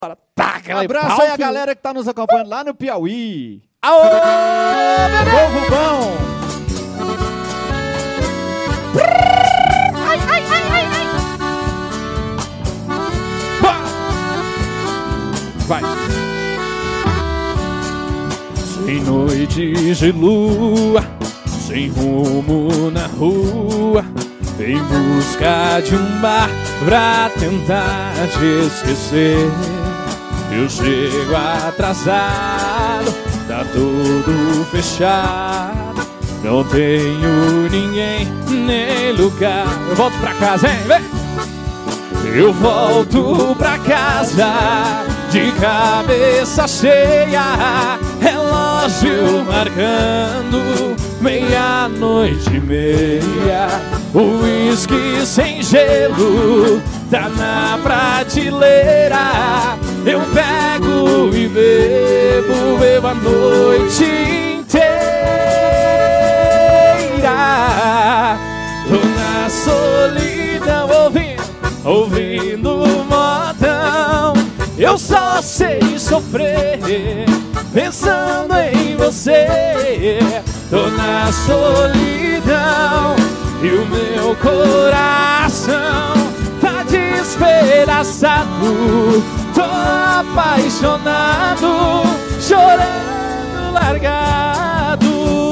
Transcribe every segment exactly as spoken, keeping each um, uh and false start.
Taca, abraço aí a galera que tá nos acompanhando lá no Piauí. Aô, povo bom! Ai, ai, ai, ai, ai. Vai. Sem noites de lua, sem rumo na rua, em busca de um bar pra tentar te esquecer. Eu chego atrasado, tá tudo fechado, não tenho ninguém nem lugar. Eu volto pra casa, hein, vem! Eu volto pra casa de cabeça cheia, relógio marcando meia-noite e meia. O uísque sem gelo tá na prateleira. Eu pego e bebo, bebo a noite inteira. Tô na solidão ouvindo, ouvindo o modão. Eu só sei sofrer pensando em você. Tô na solidão e o meu coração tá despedaçado. Tô apaixonado, chorando largado.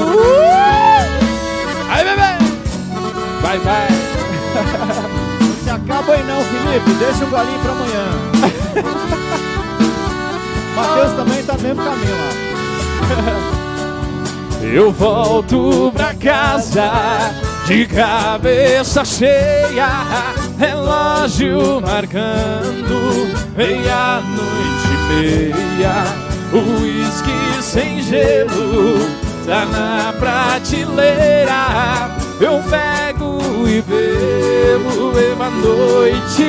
Aí, bebê! Vai, vai! Não se acaba aí não, Felipe. Deixa um golinho pra amanhã. Matheus também tá no mesmo caminho lá. Eu volto pra casa de cabeça cheia, relógio marcando meia-noite e meia. O uísque sem gelo tá na prateleira. Eu pego e bebo, bebo a noite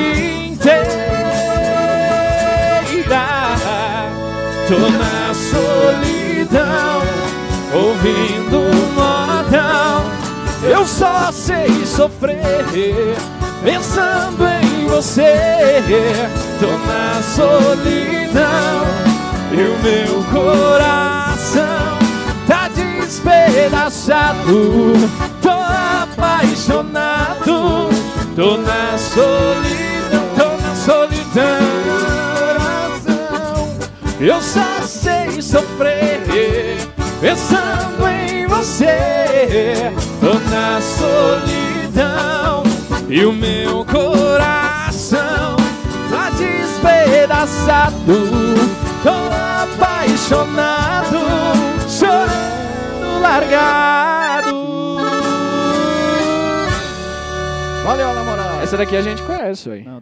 inteira. Tô na solidão, ouvindo um modão. Eu só sei sofrer pensando em você. Tô na solidão e o meu coração tá despedaçado. Tô apaixonado, tô na solidão, tô na solidão. Eu só sei sofrer pensando em você. Tô na solidão e o meu coração tá despedaçado. Tô apaixonado, chorando largado. Valeu, namorado. Essa daqui a gente conhece, ué.